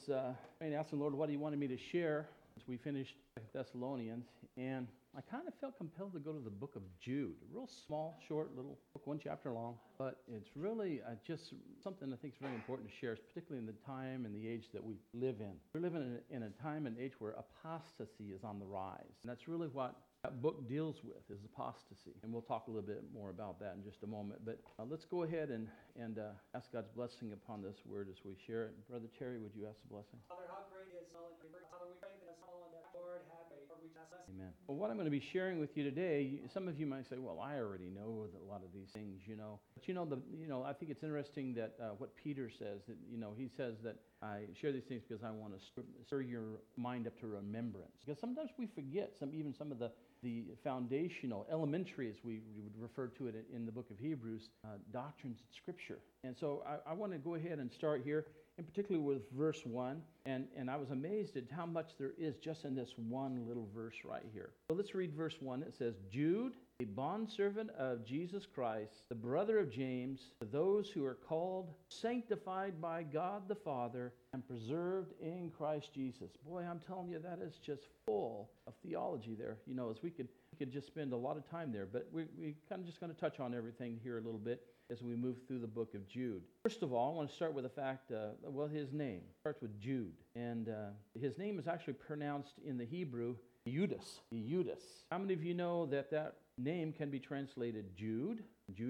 And asking Lord what He wanted me to share as we finished Thessalonians, and I kind of felt compelled to go to the book of Jude. A real small, short little book, one chapter long, but it's really just something I think is very important to share, particularly in the time and the age that we live in. We're living in a time and age where apostasy is on the rise, and that's really what that book deals with, is apostasy. And we'll talk a little bit more about that in just a moment. But let's go ahead and ask God's blessing upon this word as we share it. Brother Terry, would you ask the blessing? Father, how great is Father, we pray that Lord have a blessing. Amen. Well, what I'm going to be sharing with you today, some of you might say, well, I already know a lot of these things, But I think it's interesting that what Peter says, that, he says that I share these things because I want to stir your mind up to remembrance. Because sometimes we forget even some of the foundational, elementary, as we would refer to it in the book of Hebrews, doctrines in Scripture. And so I want to go ahead and start here, in particular with verse 1. And I was amazed at how much there is just in this one little verse right here. So let's read verse 1. It says, Jude, a bondservant of Jesus Christ, the brother of James, to those who are called, sanctified by God the Father, and preserved in Christ Jesus. Boy, I'm telling you, that is just full of theology there. As we could just spend a lot of time there, but we kind of just going to touch on everything here a little bit as we move through the book of Jude. First of all, I want to start with the fact, his name starts with Jude, and his name is actually pronounced in the Hebrew Eudas. How many of you know that name can be translated Judah?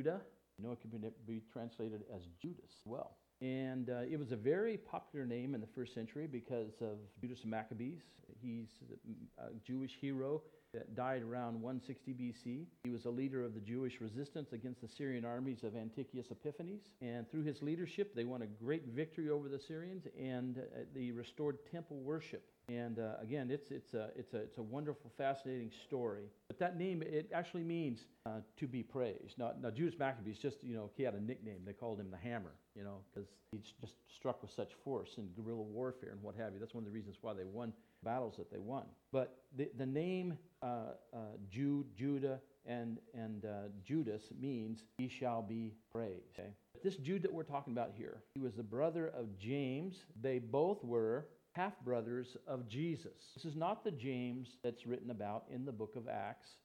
It can be translated as Judas as well. And it was a very popular name in the first century because of Judas Maccabees. He's a Jewish hero that died around 160 BC. He was a leader of the Jewish resistance against the Syrian armies of Antiochus Epiphanes. And through his leadership, they won a great victory over the Syrians, and they restored temple worship. And again, it's a wonderful, fascinating story. But that name, it actually means to be praised. Now Judas Maccabees, just, he had a nickname. They called him the Hammer, because he just struck with such force in guerrilla warfare and what have you. That's one of the reasons why they won battles that they won. But the name Judah and Judas means he shall be praised. Okay? This Jude that we're talking about here, he was the brother of James. They both were half-brothers of Jesus. This is not the James that's written about in the book of Acts,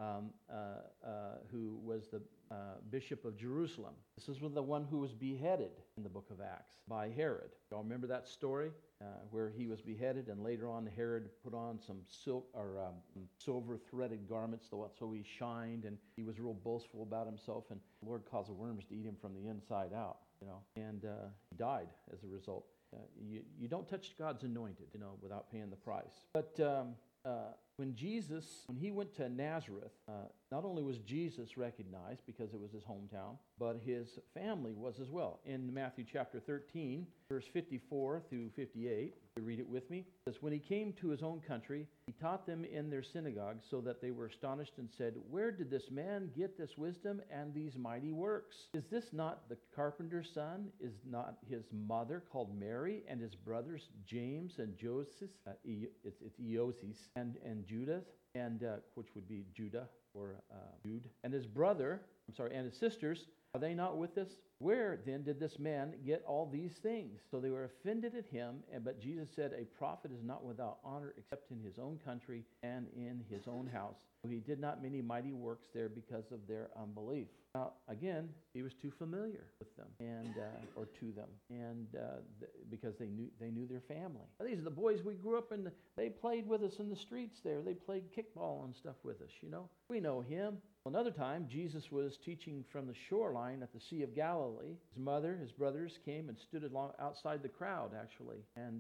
who was the bishop of Jerusalem. This is the one who was beheaded in the book of Acts by Herod. Y'all remember that story where he was beheaded, and later on Herod put on some silk or silver-threaded garments, so he shined, and he was real boastful about himself, and the Lord caused the worms to eat him from the inside out, and he died as a result. You don't touch God's anointed, without paying the price. But when he went to Nazareth, not only was Jesus recognized because it was his hometown, but his family was as well. In Matthew chapter 13, verse 54 through 58, you read it with me. It says, when he came to his own country, he taught them in their synagogue, so that they were astonished and said, where did this man get this wisdom and these mighty works? Is this not the carpenter's son? Is not his mother called Mary, and his brothers James and Joseph? It's Eoses and Judah, and which would be Judah or Jude, and his and his sisters. Are they not with us? Where then did this man get all these things? So they were offended at him, but Jesus said, a prophet is not without honor except in his own country and in his own house. So he did not many mighty works there because of their unbelief. Now, again, he was too familiar with them, or to them, and because they knew their family. These are the boys we grew up in. They played with us in the streets there. They played kickball and stuff with us, We know him. Another time, Jesus was teaching from the shoreline at the Sea of Galilee. His mother, his brothers came and stood outside the crowd, actually, and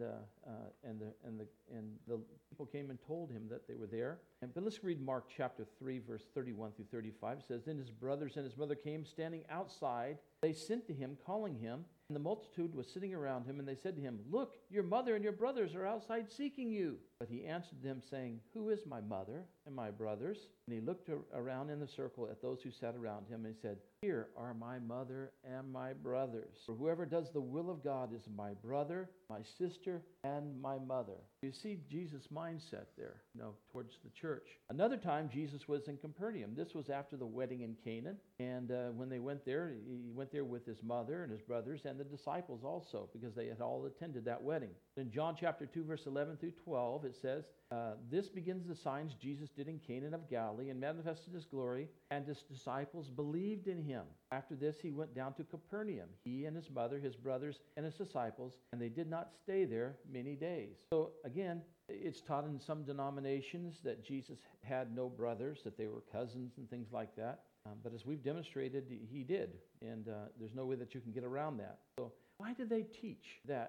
the people came and told him that they were there. But let's read Mark chapter 3, verse 31 through 35. It says, then his brothers and his mother came, standing outside. They sent to him, calling him. And the multitude was sitting around him, and they said to him, look, your mother and your brothers are outside seeking you. But he answered them, saying, who is my mother and my brothers? And he looked around in the circle at those who sat around him, and he said, here are my mother and my brothers. For whoever does the will of God is my brother, my sister, and my mother. You see Jesus' mindset there, towards the church. Another time, Jesus was in Capernaum. This was after the wedding in Canaan. And when they went there, he went there with his mother and his brothers and and the disciples also, because they had all attended that wedding. In John chapter 2, verse 11 through 12, it says, this begins the signs Jesus did in Cana of Galilee and manifested his glory, and his disciples believed in him. After this, he went down to Capernaum, he and his mother, his brothers, and his disciples, and they did not stay there many days. So again, it's taught in some denominations that Jesus had no brothers, that they were cousins and things like that. But as we've demonstrated, he did. And there's no way that you can get around that. So why did they teach that,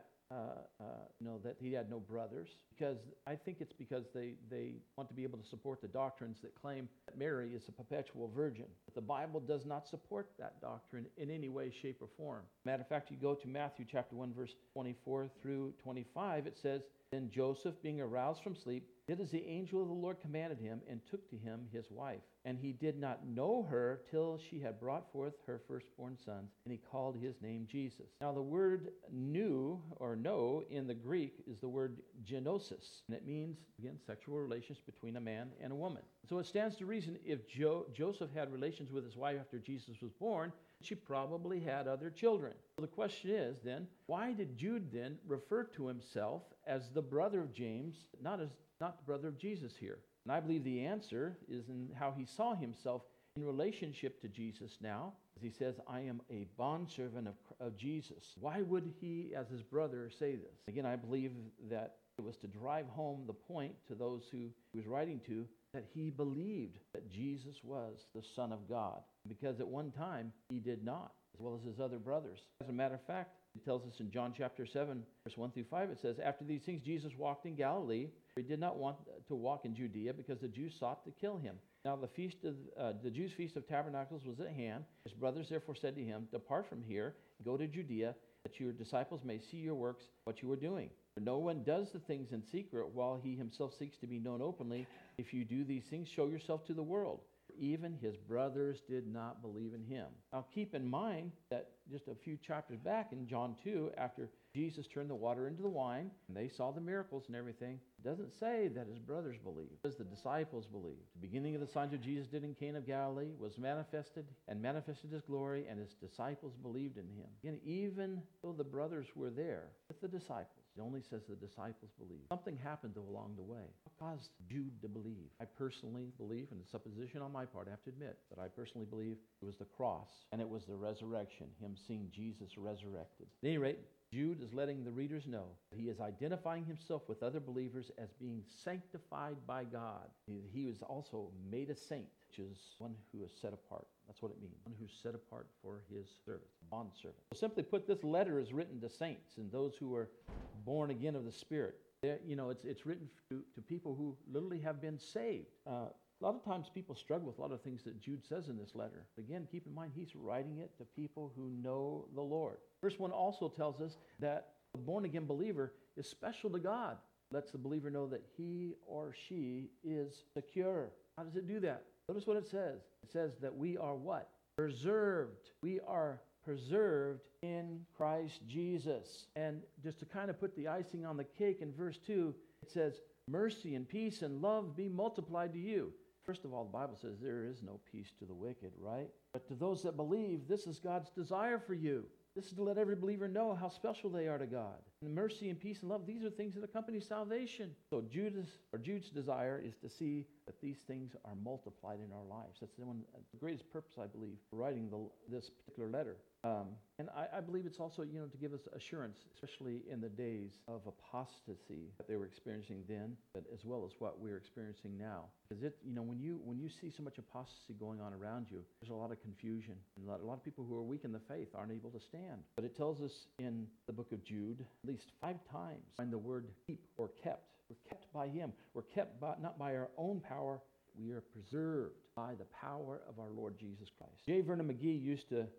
that he had no brothers? Because I think it's because they want to be able to support the doctrines that claim that Mary is a perpetual virgin. But the Bible does not support that doctrine in any way, shape, or form. Matter of fact, you go to Matthew chapter 1, verse 24 through 25, it says, then Joseph, being aroused from sleep, did as the angel of the Lord commanded him, and took to him his wife. And he did not know her till she had brought forth her firstborn son, and he called his name Jesus. Now the word knew, or know, in the Greek is the word genosis, and it means, again, sexual relations between a man and a woman. So it stands to reason if Joseph had relations with his wife after Jesus was born, she probably had other children. So the question is then, why did Jude then refer to himself as the brother of James, not the brother of Jesus here? And I believe the answer is in how he saw himself in relationship to Jesus now. As he says, I am a bondservant of Jesus. Why would he, as his brother, say this? Again, I believe that it was to drive home the point to those who he was writing to, that he believed that Jesus was the Son of God. Because at one time, he did not, as well as his other brothers. As a matter of fact, it tells us in John chapter 7, verse 1 through 5, it says, after these things, Jesus walked in Galilee. He did not want to walk in Judea because the Jews sought to kill him. Now the Jews' feast of tabernacles was at hand. His brothers therefore said to him, depart from here, go to Judea, that your disciples may see your works, what you are doing. For no one does the things in secret while he himself seeks to be known openly. If you do these things, show yourself to the world. Even his brothers did not believe in him. Now keep in mind that just a few chapters back in John 2, after Jesus turned the water into the wine, and they saw the miracles and everything, it doesn't say that his brothers believed. It says the disciples believed. The beginning of the signs that Jesus did in Cana of Galilee was manifested his glory, and his disciples believed in him. And even though the brothers were there with the disciples, it only says the disciples believed. Something happened along the way. What caused Jude to believe? I personally believe, and it's a supposition on my part, I have to admit, but I personally believe it was the cross, and it was the resurrection, him seeing Jesus resurrected. At any rate, Jude is letting the readers know he is identifying himself with other believers as being sanctified by God. He was also made a saint, which is one who is set apart. That's what it means. One who's set apart for his service, a bondservant. So simply put, this letter is written to saints and those who are born again of the Spirit. It's written to people who literally have been saved. A lot of times people struggle with a lot of things that Jude says in this letter. Again, keep in mind, he's writing it to people who know the Lord. Verse 1 also tells us that the born-again believer is special to God. Lets the believer know that he or she is secure. How does it do that? Notice what it says. It says that we are what? Preserved. We are preserved in Christ Jesus. And just to kind of put the icing on the cake in verse 2, it says, mercy and peace and love be multiplied to you. First of all, the Bible says there is no peace to the wicked, right? But to those that believe, this is God's desire for you. This is to let every believer know how special they are to God. And mercy and peace and love, these are things that accompany salvation. So Jude's desire is to see that these things are multiplied in our lives. That's the greatest purpose, I believe, for writing this particular letter. And I believe it's also, to give us assurance, especially in the days of apostasy that they were experiencing then, but as well as what we're experiencing now. Because when you see so much apostasy going on around you, there's a lot of confusion. And a lot of people who are weak in the faith aren't able to stand. But it tells us in the book of Jude, at least 5 times, find the word keep or kept. We're kept by him. We're kept not by our own power. We are preserved by the power of our Lord Jesus Christ. J. Vernon McGee used to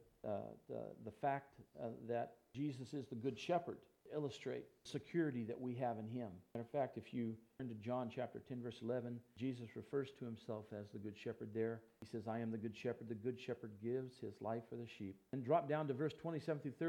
the fact that Jesus is the good shepherd to illustrate security that we have in him. Matter of fact, if you turn to John chapter 10, verse 11, Jesus refers to himself as the good shepherd there. He says, I am the good shepherd. The good shepherd gives his life for the sheep. And drop down to verse 27 through 30.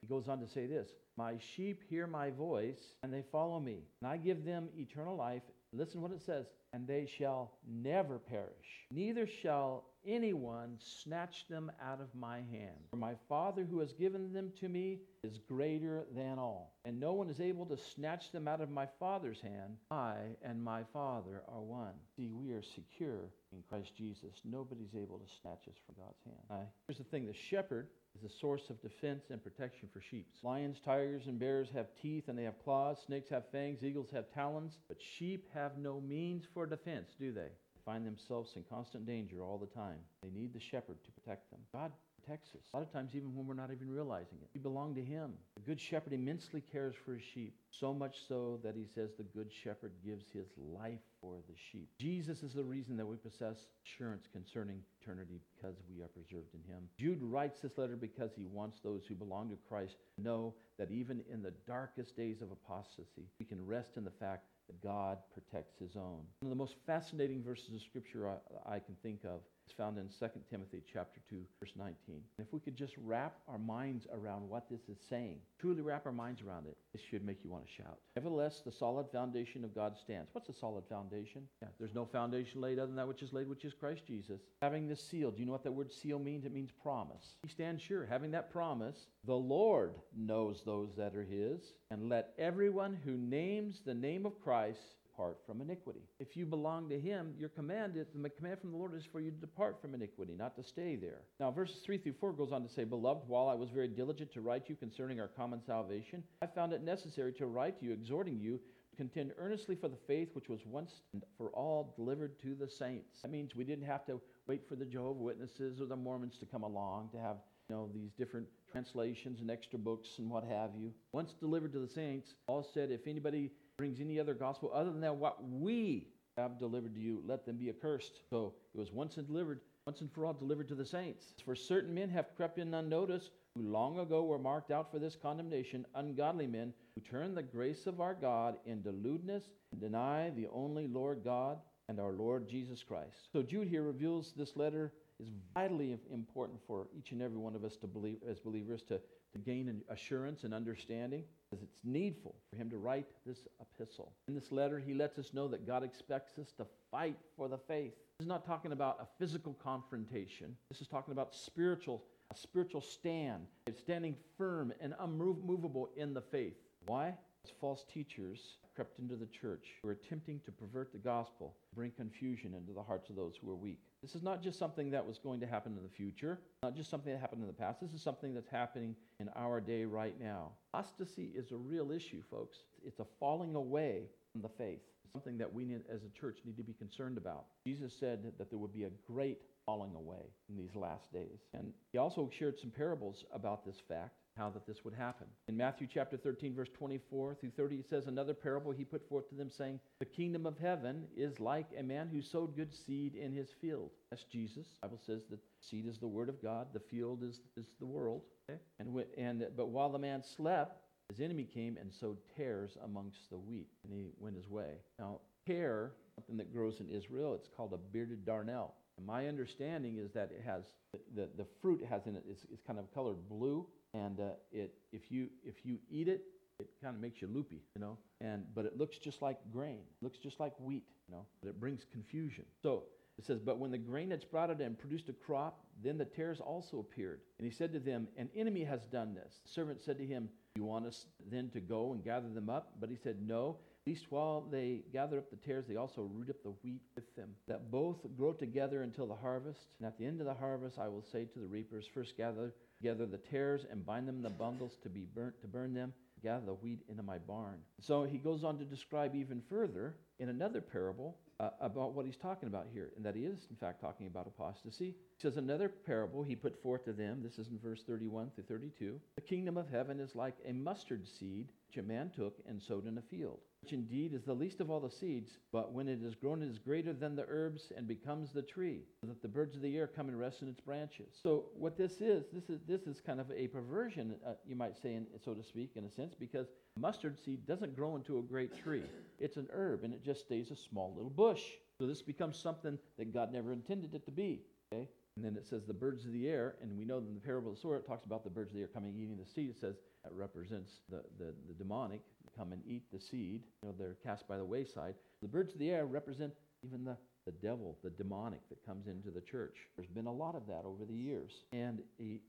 He goes on to say this, my sheep hear my voice, and they follow me. And I give them eternal life. Listen what it says, and they shall never perish. Neither shall anyone snatch them out of my hand. For my Father who has given them to me is greater than all. And no one is able to snatch them out of my Father's hand. I and my Father are one. See, we are secure in Christ Jesus. Nobody's able to snatch us from God's hand. Here's the thing, the shepherd is a source of defense and protection for sheep. Lions, tigers, and bears have teeth and they have claws. Snakes have fangs. Eagles have talons. But sheep have no means for defense, do they? They find themselves in constant danger all the time. They need the shepherd to protect them. God protects us. A lot of times even when we're not even realizing it. We belong to Him. The good shepherd immensely cares for his sheep. So much so that he says the good shepherd gives his life for the sheep. Jesus is the reason that we possess assurance concerning eternity because we are preserved in Him. Jude writes this letter because he wants those who belong to Christ to know that even in the darkest days of apostasy, we can rest in the fact that God protects His own. One of the most fascinating verses of Scripture I can think of is found in 2 Timothy chapter 2, verse 19. And if we could just wrap our minds around what this is saying, truly wrap our minds around it, it should make you want to shout. Nevertheless, the solid foundation of God stands. What's a solid foundation? Yeah, there's no foundation laid other than that which is laid, which is Christ Jesus. Having this seal, do you know what that word seal means? It means promise. He stands sure, having that promise, the Lord knows those that are His, and let everyone who names the name of Christ depart from iniquity. If you belong to Him, the command from the Lord is for you to depart from iniquity, not to stay there. Now, verses 3 through 4 goes on to say, Beloved, while I was very diligent to write you concerning our common salvation, I found it necessary to write to you, exhorting you to contend earnestly for the faith which was once and for all delivered to the saints. That means we didn't have to wait for the Jehovah's Witnesses or the Mormons to come along to have these different translations and extra books and what have you. Once delivered to the saints, Paul said, if anybody brings any other gospel other than that what we have delivered to you, let them be accursed. So it was once and for all delivered to the saints. For certain men have crept in unnoticed, who long ago were marked out for this condemnation, ungodly men who turn the grace of our God into lewdness and deny the only Lord God and our Lord Jesus Christ. So Jude here reveals this letter is vitally important for each and every one of us to believe as believers to gain an assurance and understanding, because it's needful for him to write this epistle. In this letter, he lets us know that God expects us to fight for the faith. This is not talking about a physical confrontation. This is talking about a spiritual stand, standing firm and unmovable in the faith. Why? As false teachers crept into the church who are attempting to pervert the gospel, bring confusion into the hearts of those who are weak. This is not just something that was going to happen in the future, not just something that happened in the past. This is something that's happening in our day right now. Apostasy is a real issue, folks. It's a falling away from the faith. It's something that we as a church need to be concerned about. Jesus said that there would be a great falling away in these last days. And he also shared some parables about this fact, how that this would happen. In Matthew chapter 13, verse 24 through 30, it says, another parable he put forth to them, saying, the kingdom of heaven is like a man who sowed good seed in his field. That's Jesus. The Bible says that seed is the word of God. The field is the world. Okay? But while the man slept, his enemy came and sowed tares amongst the wheat, and he went his way. Now, tare, something that grows in Israel, it's called a bearded darnel. And my understanding is that it has, the fruit has in it is kind of colored blue, and if you eat it, it kind of makes you loopy, but it looks just like grain, looks just like wheat, but it brings confusion. So it says, but when the grain had sprouted and produced a crop, then the tares also appeared. And he said to them, an enemy has done this. The servant said to him, you want us then to go and gather them up? But he said, no, at least while they gather up the tares, they also root up the wheat with them, that both grow together until the harvest. And at the end of the harvest, I will say to the reapers, first gather the tares and bind them in the bundles to burn them, gather the wheat into my barn. So he goes on to describe even further in another parable about what he's talking about here, and that he is in fact talking about apostasy. He says, another parable he put forth to them, this is in verse 31 through 32, the kingdom of heaven is like a mustard seed which a man took and sowed in a field, which indeed is the least of all the seeds, but when it is grown it is greater than the herbs and becomes the tree, so that the birds of the air come and rest in its branches. So what this is kind of a perversion, you might say, so to speak, in a sense, because mustard seed doesn't grow into a great tree. It's an herb, and it just stays a small little bush. So this becomes something that God never intended it to be. Okay? And then it says the birds of the air, and we know that in the parable of the sower, it talks about the birds of the air coming and eating the seed. It says that represents the demonic come and eat the seed. They're cast by the wayside. The birds of the air represent even the devil, the demonic that comes into the church. There's been a lot of that over the years. And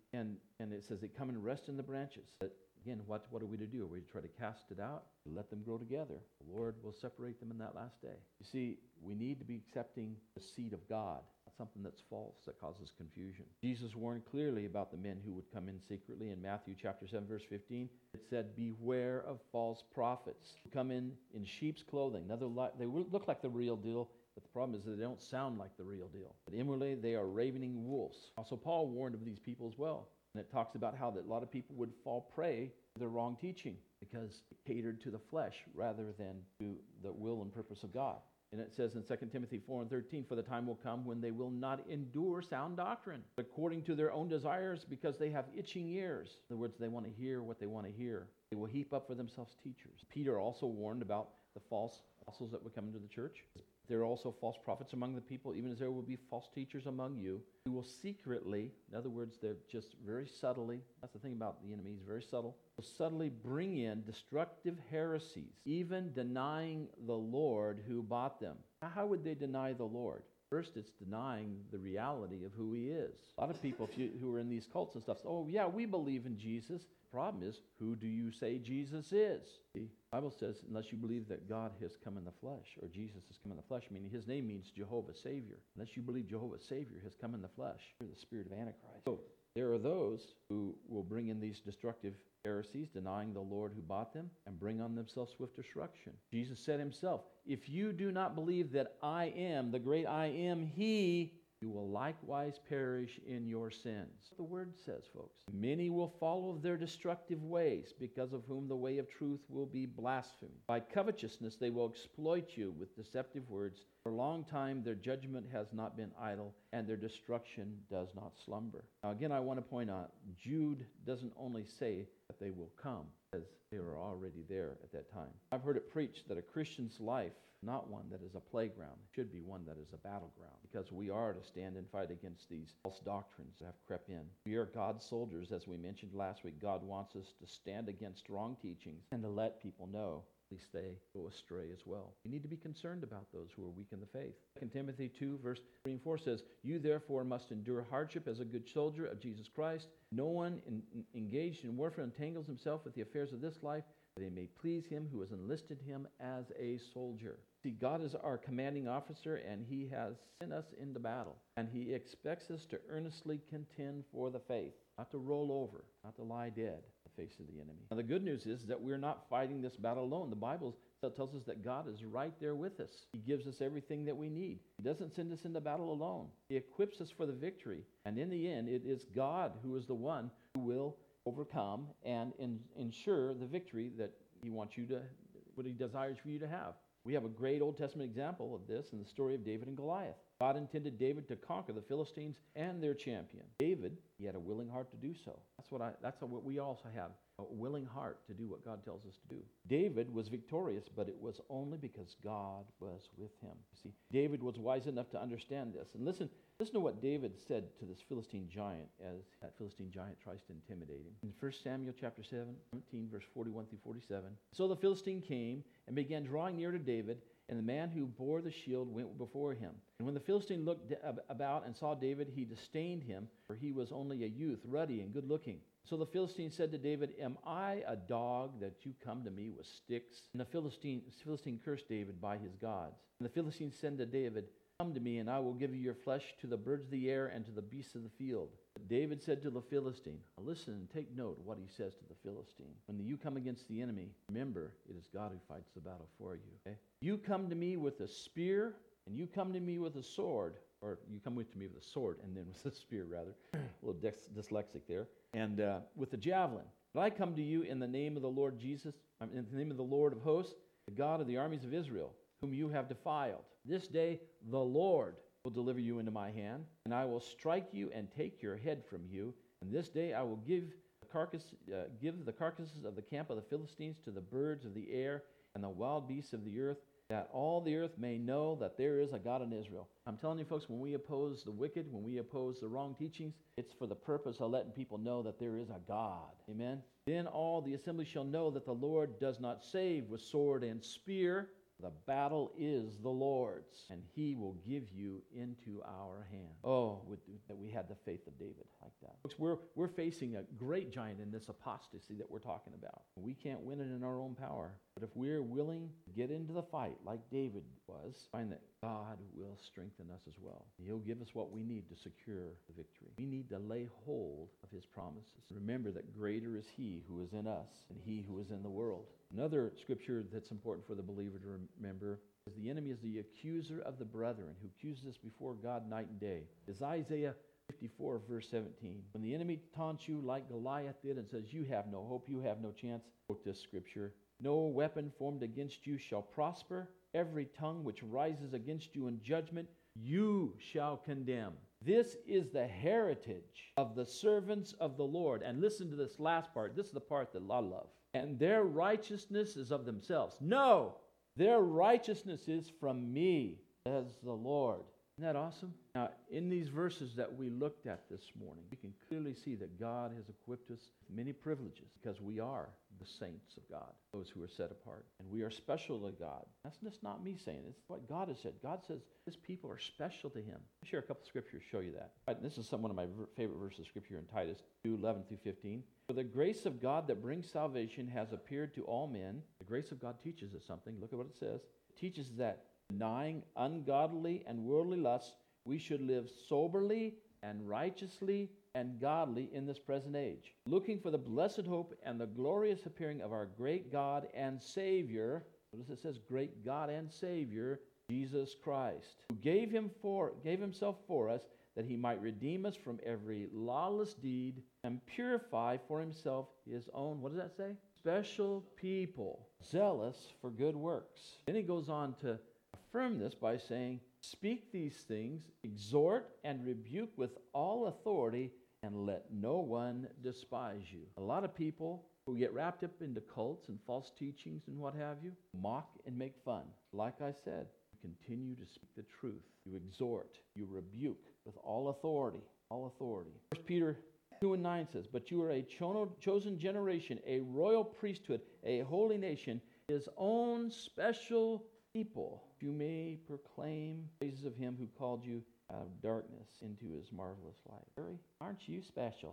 it says they come and rest in the branches. But again, what are we to do? Are we to try to cast it out? Let them grow together. The Lord will separate them in that last day. You see, we need to be accepting the seed of God, not something that's false that causes confusion. Jesus warned clearly about the men who would come in secretly. In Matthew chapter 7, verse 15, it said, beware of false prophets who come in sheep's clothing. They look like the real deal, but the problem is that they don't sound like the real deal. But inwardly, they are ravening wolves. Also, Paul warned of these people as well. And it talks about how that a lot of people would fall prey to the wrong teaching because it catered to the flesh rather than to the will and purpose of God. And it says in 2 Timothy 4:13, for the time will come when they will not endure sound doctrine according to their own desires because they have itching ears. In other words, they want to hear what they want to hear. They will heap up for themselves teachers. Peter also warned about the false apostles that would come into the church. There are also false prophets among the people, even as there will be false teachers among you who will secretly, in other words, they're just very subtly, that's the thing about the enemy, he's very subtle, will subtly bring in destructive heresies, even denying the Lord who bought them. Now, how would they deny the Lord? First, it's denying the reality of who he is. A lot of people who are in these cults and stuff say, oh, yeah, we believe in Jesus. The problem is, who do you say Jesus is? The Bible says, unless you believe that God has come in the flesh, or Jesus has come in the flesh, meaning his name means Jehovah Savior. Unless you believe Jehovah Savior has come in the flesh, you're the spirit of Antichrist. So there are those who will bring in these destructive heresies, denying the Lord who bought them, and bring on themselves swift destruction. Jesus said himself, if you do not believe that I am, the great I am he, you will likewise perish in your sins. The word says, folks, many will follow their destructive ways, because of whom the way of truth will be blasphemed. By covetousness they will exploit you with deceptive words. For a long time their judgment has not been idle, and their destruction does not slumber. Now again, I want to point out, Jude doesn't only say that they will come, as they were already there at that time. I've heard it preached that a Christian's life, not one that is a playground, should be one that is a battleground, because we are to stand and fight against these false doctrines that have crept in. We are God's soldiers, as we mentioned last week. God wants us to stand against wrong teachings and to let people know, at least they go astray as well. We need to be concerned about those who are weak in the faith. 2 Timothy 2, verse 3 and 4 says, you therefore must endure hardship as a good soldier of Jesus Christ. No one engaged in warfare entangles himself with the affairs of this life, that they may please him who has enlisted him as a soldier. See, God is our commanding officer, and he has sent us into battle. And he expects us to earnestly contend for the faith, not to roll over, not to lie dead in the face of the enemy. Now, the good news is that we're not fighting this battle alone. The Bible tells us that God is right there with us. He gives us everything that we need. He doesn't send us into battle alone. He equips us for the victory. And in the end, it is God who is the one who will overcome and ensure the victory that he wants you to, what he desires for you to have. We have a great Old Testament example of this in the story of David and Goliath. God intended David to conquer the Philistines and their champion. David, he had a willing heart to do so. That's what we also have, a willing heart to do what God tells us to do. David was victorious, but it was only because God was with him. You see, David was wise enough to understand this. And listen to what David said to this Philistine giant as that Philistine giant tries to intimidate him. In 1 Samuel chapter 17, verse 41 through 47. So the Philistine came and began drawing near to David, and the man who bore the shield went before him. And when the Philistine looked about and saw David, he disdained him, for he was only a youth, ruddy and good-looking. So the Philistine said to David, am I a dog that you come to me with sticks? And the Philistine cursed David by his gods. And the Philistine said to David, come to me, and I will give you your flesh to the birds of the air and to the beasts of the field. But David said to the Philistine, now listen and take note of what he says to the Philistine. When you come against the enemy, remember, it is God who fights the battle for you. Okay? You come to me with a spear, and you come to me with a sword, or you come to me with a sword, and then with a spear, rather. A little dyslexic there. And with a javelin. But I come to you in the name of the Lord Jesus, in the name of the Lord of hosts, the God of the armies of Israel, whom you have defiled. This day the Lord will deliver you into my hand, and I will strike you and take your head from you. And this day I will give the carcasses of the camp of the Philistines to the birds of the air and the wild beasts of the earth, that all the earth may know that there is a God in Israel. I'm telling you, folks, when we oppose the wicked, when we oppose the wrong teachings, it's for the purpose of letting people know that there is a God. Amen? Then all the assembly shall know that the Lord does not save with sword and spear. The battle is the Lord's, and he will give you into our hand. Oh, that we had the faith of David like that. Folks, we're facing a great giant in this apostasy that we're talking about. We can't win it in our own power. But if we're willing to get into the fight like David was, find that God will strengthen us as well. He'll give us what we need to secure the victory. We need to lay hold of his promises. Remember that greater is he who is in us than he who is in the world. Another scripture that's important for the believer to remember is the enemy is the accuser of the brethren who accuses us before God night and day. Is Isaiah 54 verse 17. When the enemy taunts you like Goliath did and says, you have no hope, you have no chance, quote this scripture. No weapon formed against you shall prosper. Every tongue which rises against you in judgment, you shall condemn. This is the heritage of the servants of the Lord. And listen to this last part. This is the part that I love. And their righteousness is of themselves. No, their righteousness is from me, says the Lord. Isn't that awesome? Now, in these verses that we looked at this morning, we can clearly see that God has equipped us with many privileges because we are the saints of God, those who are set apart. And we are special to God. That's just not me saying it. It's what God has said. God says his people are special to him. I'll share a couple of scriptures to show you that. Right, this is one of my favorite verses of scripture in Titus 2:11 through 15. For the grace of God that brings salvation has appeared to all men. The grace of God teaches us something. Look at what it says. It teaches that denying ungodly and worldly lusts, we should live soberly and righteously and godly in this present age, looking for the blessed hope and the glorious appearing of our great God and Savior. Notice it says great God and Savior, Jesus Christ, who gave himself for us that he might redeem us from every lawless deed and purify for himself his own, what does that say? Special people, zealous for good works. Then he goes on to affirm this by saying, speak these things, exhort and rebuke with all authority, and let no one despise you. A lot of people who get wrapped up into cults and false teachings and what have you, mock and make fun. Like I said, you continue to speak the truth. You exhort, you rebuke with all authority. All authority. 1 Peter 2:9 says, but you are a chosen generation, a royal priesthood, a holy nation, his own special people. You may proclaim praises of him who called you out of darkness into his marvelous light. Harry, aren't you special?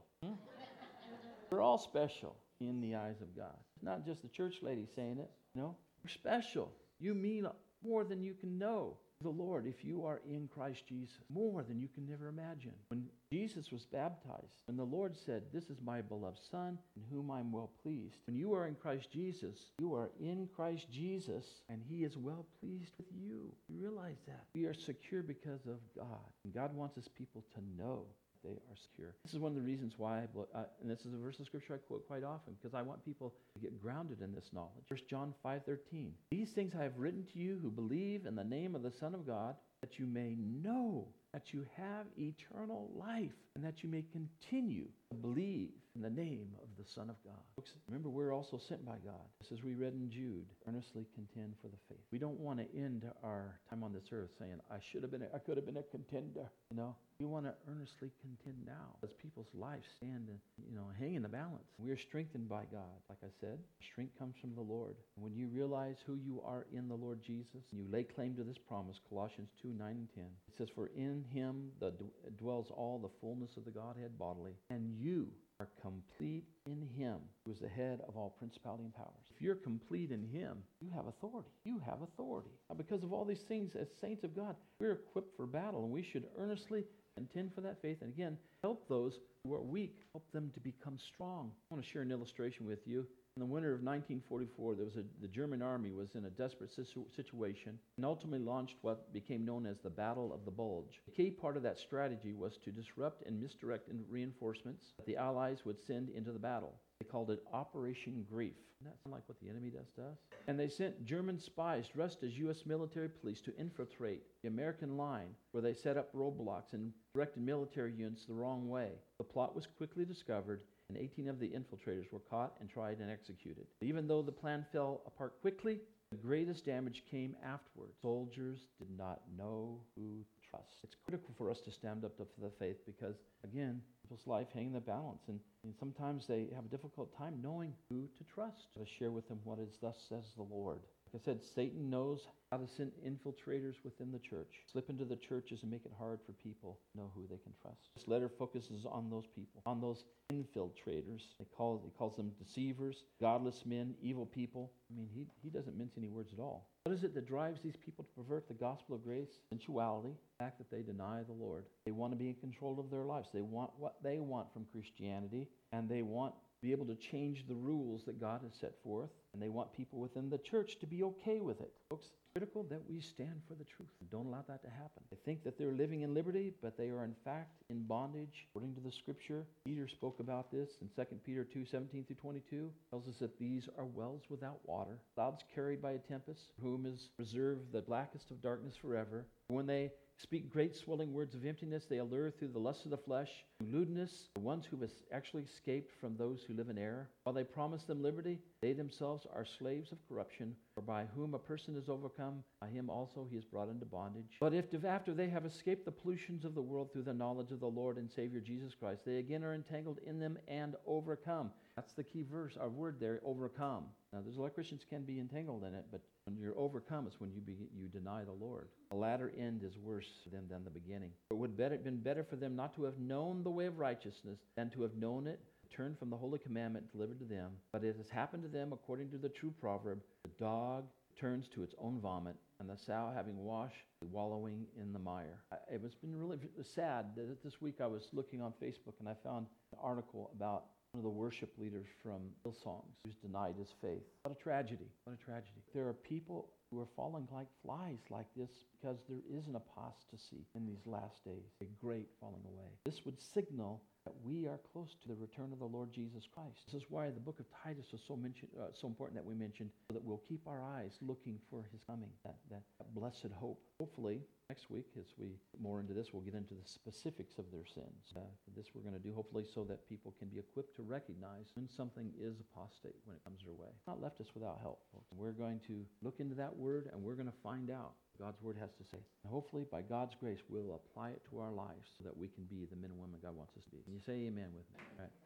We're all special in the eyes of God. It's not just the church lady saying it. No, we're special. You mean more than you can know. The Lord, if you are in Christ Jesus, more than you can never imagine. When Jesus was baptized, when the Lord said, this is my beloved Son, in whom I'm well pleased. When you are in Christ Jesus, you are in Christ Jesus, and he is well pleased with you. You realize that. We are secure because of God. And God wants his people to know they are secure. This is one of the reasons why, and this is a verse of scripture I quote quite often, because I want people to get grounded in this knowledge. 1 John 5:13. These things I have written to you who believe in the name of the Son of God, that you may know that you have eternal life, and that you may continue to believe in the name of the Son of God. Folks, remember, we're also sent by God. Just as we read in Jude, earnestly contend for the faith. We don't want to end our time on this earth saying, I could have been a contender. You know, we want to earnestly contend now, as people's lives stand and, hang in the balance. We are strengthened by God. Like I said, strength comes from the Lord. And when you realize who you are in the Lord Jesus, and you lay claim to this promise, Colossians 2:9 and 10, it says, for in him dwells all the fullness of the Godhead bodily, and you are complete in him, who is the head of all principality and powers. If you're complete in him, you have authority. You have authority. Now, because of all these things, as saints of God, we're equipped for battle, and we should earnestly contend for that faith. And again, help those who are weak. Help them to become strong. I want to share an illustration with you. In the winter of 1944, the German army was in a desperate situation and ultimately launched what became known as the Battle of the Bulge. The key part of that strategy was to disrupt and misdirect reinforcements that the Allies would send into the battle. They called it Operation Grief. Doesn't that sound like what the enemy does to us? And they sent German spies dressed as U.S. military police to infiltrate the American line, where they set up roadblocks and directed military units the wrong way. The plot was quickly discovered, and 18 of the infiltrators were caught and tried and executed. Even though the plan fell apart quickly, The greatest damage came afterward. Soldiers did not know who to trust. It's critical for us to stand up for the faith because, again, people's life hang in the balance, and sometimes they have a difficult time knowing who to trust. To share with them what is thus says the Lord. Like I said, Satan knows how to send infiltrators within the church, slip into the churches and make it hard for people to know who they can trust. This letter focuses on those people, on those infiltrators. He calls them deceivers, godless men, evil people. I mean, he doesn't mince any words at all. What is it that drives these people to pervert the gospel of grace? Sensuality, the fact that they deny the Lord. They want to be in control of their lives. They want what they want from Christianity, and they want to be able to change the rules that God has set forth, and they want people within the church to be okay with it. Folks, it's critical that we stand for the truth. Don't allow that to happen. They think that they're living in liberty, but they are in fact in bondage. According to the scripture, Peter spoke about this in 2 Peter 2:17-22. Tells us that these are wells without water, clouds carried by a tempest, for whom is reserved the blackest of darkness forever. When they speak great swelling words of emptiness, they allure through the lust of the flesh, lewdness, the ones who have actually escaped from those who live in error. While they promise them liberty, they themselves are slaves of corruption, for by whom a person is overcome, by him also he is brought into bondage. But if after they have escaped the pollutions of the world through the knowledge of the Lord and Savior Jesus Christ, they again are entangled in them and overcome. That's the key verse, our word there, overcome. Now, there's a lot of Christians can be entangled in it, but when you're overcome, it's when you deny the Lord. The latter end is worse for them than the beginning. It would have been better for them not to have known the way of righteousness than to have known it, turned from the holy commandment delivered to them. But it has happened to them according to the true proverb, the dog turns to its own vomit, and the sow having washed, wallowing in the mire. It's been really sad that this week I was looking on Facebook and I found an article about one of the worship leaders from Hillsongs who's denied his faith. What a tragedy. What a tragedy. There are people who are falling like flies like this because there is an apostasy in these last days, a great falling away. This would signal that we are close to the return of the Lord Jesus Christ. This is why the book of Titus was so important that we mentioned, so that we'll keep our eyes looking for his coming, that blessed hope. Hopefully, next week, as we get more into this, we'll get into the specifics of their sins. This we're going to do, hopefully, so that people can be equipped to recognize when something is apostate when it comes their way. Not left us without help, folks. We're going to look into that word, and we're going to find out what God's word has to say. And hopefully, by God's grace, we'll apply it to our lives so that we can be the men and women God wants us to be. Can you say amen with me? All right.